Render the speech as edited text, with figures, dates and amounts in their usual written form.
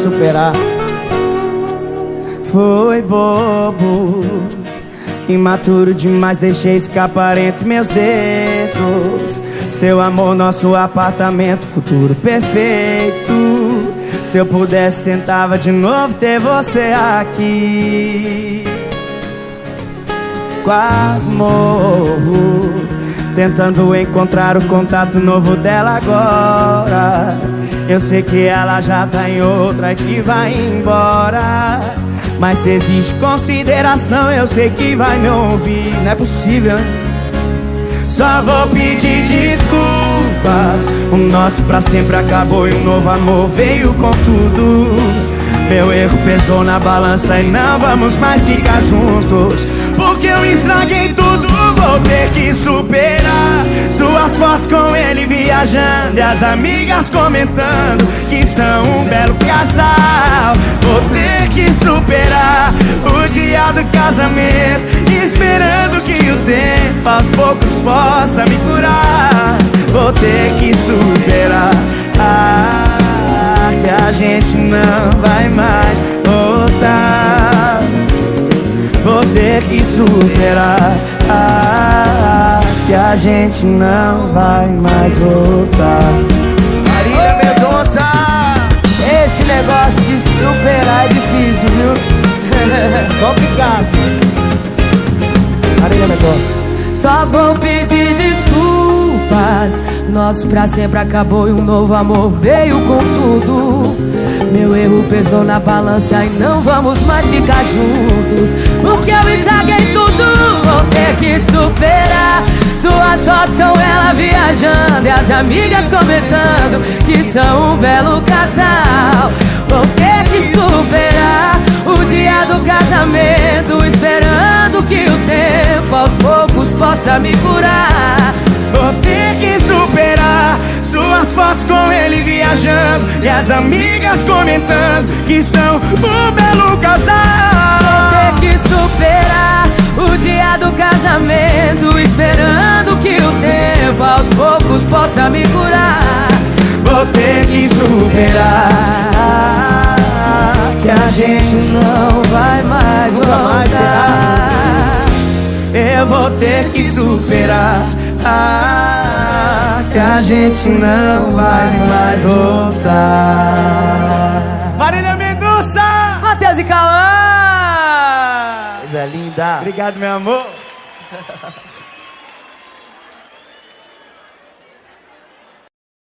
superar. Foi bobo, imaturo demais, deixei escapar entre meus dedos. Seu amor, nosso apartamento, futuro perfeito. Se eu pudesse, tentava de novo ter você aqui. Quase morro, tentando encontrar o contato novo dela agora. Eu sei que ela já tá em outra e que vai embora, mas se existe consideração, eu sei que vai me ouvir. Não é possível, hein? Só vou pedir desculpas. O nosso pra sempre acabou e um novo amor veio com tudo. Meu erro pesou na balança e não vamos mais ficar juntos, porque eu estraguei tudo. Vou ter que superar suas fotos com ele viajando e as amigas comentando que são um belo casal. Vou ter que superar o dia do casamento, esperando que o tempo aos poucos possa me curar. Vou ter que superar que a gente não vai mais voltar. Vou ter que superar que a gente não vai mais voltar. Marília Mendonça! Esse negócio de superar é difícil, viu? Complicado. Marília Mendonça. Só vou pedir desculpas. Nosso pra sempre acabou e um novo amor veio com tudo. Meu erro pesou na balança e não vamos mais ficar juntos, porque eu estraguei tudo. Vou ter que superar suas fotos com ela viajando e as amigas comentando que são um belo casal. Vou ter que superar o dia do casamento, esperando que o tempo aos poucos possa me curar. Vou ter que superar suas fotos com ele viajando e as amigas comentando que são um belo casal. Vou ter que superar o dia do casamento, esperando que o tempo aos poucos possa me curar. Vou ter que superar que a gente não vai mais voltar. Eu vou ter que superar que a gente não vai mais voltar. Marília Mendonça! Matheus e Cauã! Coisa linda! Obrigado, meu amor.